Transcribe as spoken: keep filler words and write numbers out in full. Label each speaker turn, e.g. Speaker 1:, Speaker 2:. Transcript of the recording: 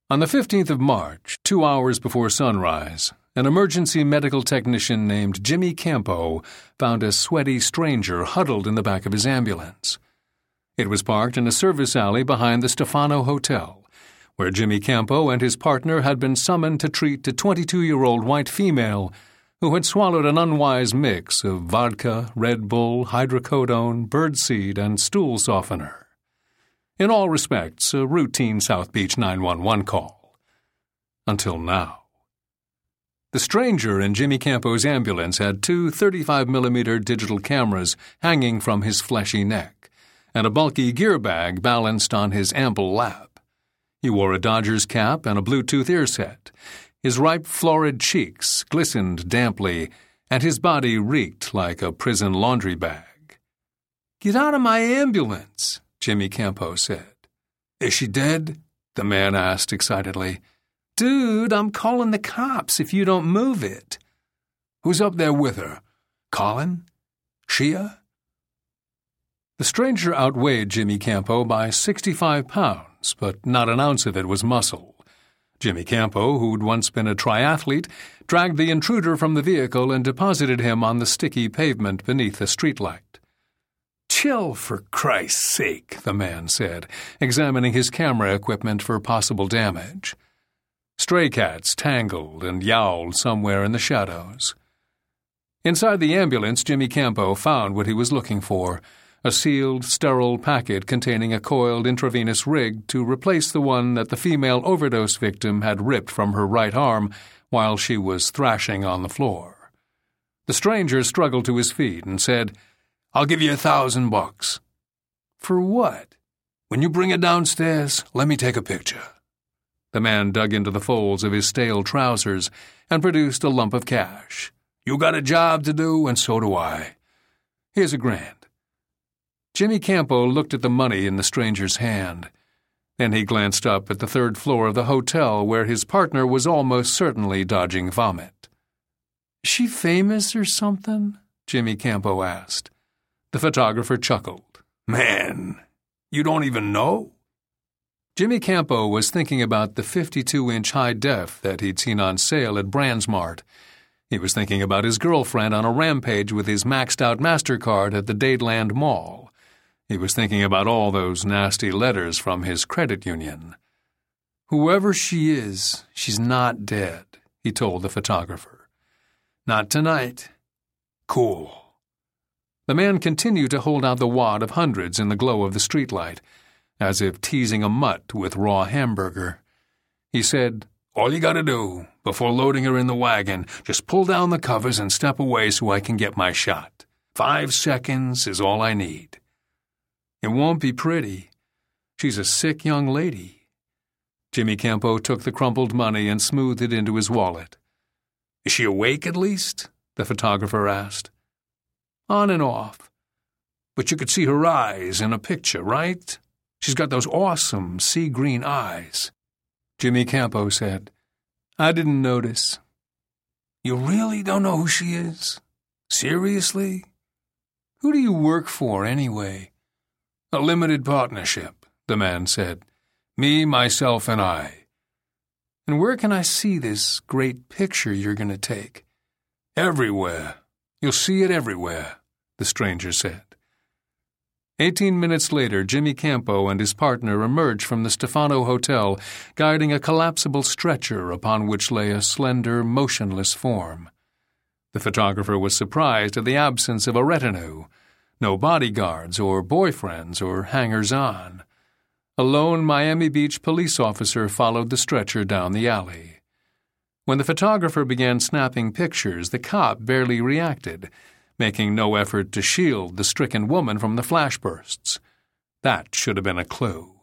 Speaker 1: On the fifteenth of March, two hours before sunrise, an emergency medical technician named Jimmy Campo found a sweaty stranger huddled in the back of his ambulance. It was parked in a service alley behind the Stefano Hotel, where Jimmy Campo and his partner had been summoned to treat a twenty-two-year-old white female who had swallowed an unwise mix of vodka, Red Bull, hydrocodone, birdseed, and stool softener. In all respects, a routine South Beach nine one one call. Until now. The stranger in Jimmy Campo's ambulance had two thirty-five millimeter digital cameras hanging from his fleshy neck, and a bulky gear bag balanced on his ample lap. He wore a Dodgers cap and a Bluetooth ear set. His ripe, florid cheeks glistened damply, and his body reeked like a prison laundry bag. "Get out of my ambulance," Jimmy Campo said. "Is she dead?" the man asked excitedly. "Dude, I'm calling the cops if you don't move it." "Who's up there with her? Colin? Shia?" The stranger outweighed Jimmy Campo by sixty-five pounds, but not an ounce of it was muscle. Jimmy Campo, who'd once been a triathlete, dragged the intruder from the vehicle and deposited him on the sticky pavement beneath a streetlight. "Chill, for Christ's sake," the man said, examining his camera equipment for possible damage. Stray cats tangled and yowled somewhere in the shadows. Inside the ambulance, Jimmy Campo found what he was looking for, a sealed, sterile packet containing a coiled intravenous rig to replace the one that the female overdose victim had ripped from her right arm while she was thrashing on the floor. The stranger struggled to his feet and said, "I'll give you a thousand bucks." "For what?" "When you bring it downstairs, let me take a picture." The man dug into the folds of his stale trousers and produced a lump of cash. "You got a job to do, and so do I. Here's a grand." Jimmy Campo looked at the money in the stranger's hand. Then he glanced up at the third floor of the hotel where his partner was almost certainly dodging vomit. "Is she famous or something?" Jimmy Campo asked. The photographer chuckled. "Man, you don't even know?" Jimmy Campo was thinking about the fifty-two inch high-def that he'd seen on sale at Brandsmart. He was thinking about his girlfriend on a rampage with his maxed-out MasterCard at the Dadeland Mall. He was thinking about all those nasty letters from his credit union. "Whoever she is, she's not dead," he told the photographer. "Not tonight." "Cool." The man continued to hold out the wad of hundreds in the glow of the streetlight, as if teasing a mutt with raw hamburger. He said, "All you gotta do, before loading her in the wagon, just pull down the covers and step away so I can get my shot. Five seconds is all I need." "It won't be pretty. She's a sick young lady." Jimmy Campo took the crumpled money and smoothed it into his wallet. "Is she awake at least?" the photographer asked. "On and off. But you could see her eyes in a picture, right? She's got those awesome sea-green eyes." Jimmy Campo said, "I didn't notice." "You really don't know who she is? Seriously?" "Who do you work for, anyway?" "A limited partnership," the man said. "Me, myself, and I." "And where can I see this great picture you're going to take?" "Everywhere. You'll see it everywhere," the stranger said. Eighteen minutes later, Jimmy Campo and his partner emerged from the Stefano Hotel, guiding a collapsible stretcher upon which lay a slender, motionless form. The photographer was surprised at the absence of a retinue. No bodyguards or boyfriends or hangers-on. A lone Miami Beach police officer followed the stretcher down the alley. When the photographer began snapping pictures, the cop barely reacted, making no effort to shield the stricken woman from the flashbursts. That should have been a clue.